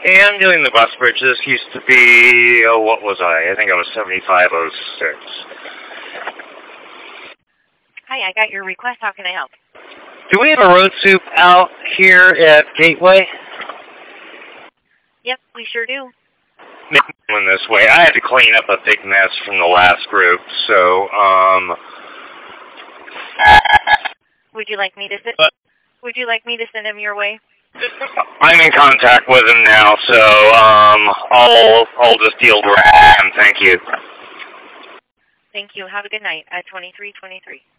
Yeah, I'm doing the bus bridge. This used to be, what was I? I think I was 7506. Hi, I got your request. How can I help? Do we have a road soup out here at Gateway? Yep, we sure do. In this way, I had to clean up a big mess from the last group, so, Would you like me to send him your way? I'm in contact with him now, so, I'll just deal directly with him. Thank you. Thank you. Have a good night at 2323.